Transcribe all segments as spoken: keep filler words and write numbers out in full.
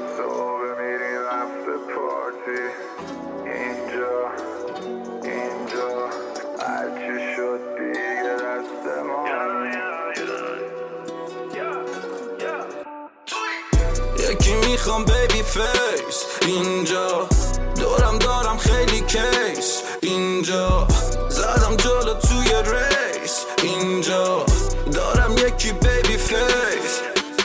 صبح میریم هفته پارتی اینجا اینجا هرچی شد دیگه دست ما. یکی میخوام بیبی فیس اینجا، دورم دارم خیلی کیس اینجا، زدم جلو توی ریس اینجا، دارم یکی بیبی فیس.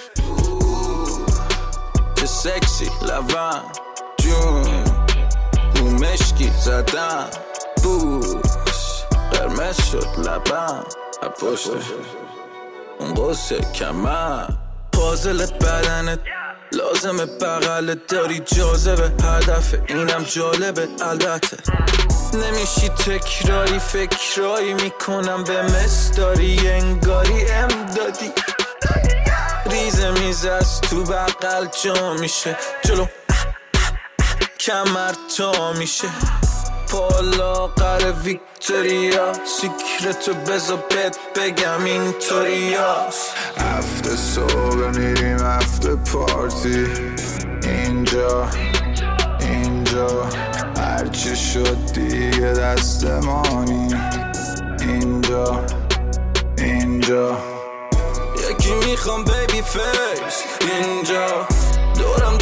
چه سکسی لبم جون رو مشکی زدم بوس، قرمز شد لبم پشت اون قصه کمم. پازل بدنت لازمه بغلت، داری جاذبه هدف اینم جالبه البته. نمیشی تکراری فکرایی میکنم به مصداری انگاری امدادی. ریزه میزه از تو بغل جا میشه جلو کمر تا میشه پالا قره ویکتوریا. سیکرتو بزا بهت بگم اینطوریاست. هفته صبح میریم هفته پارتی اینجا اینجا هرچی شد دیگه دستمانی اینجا اینجا. یکی میخوام بیبی فیس اینجا، دورم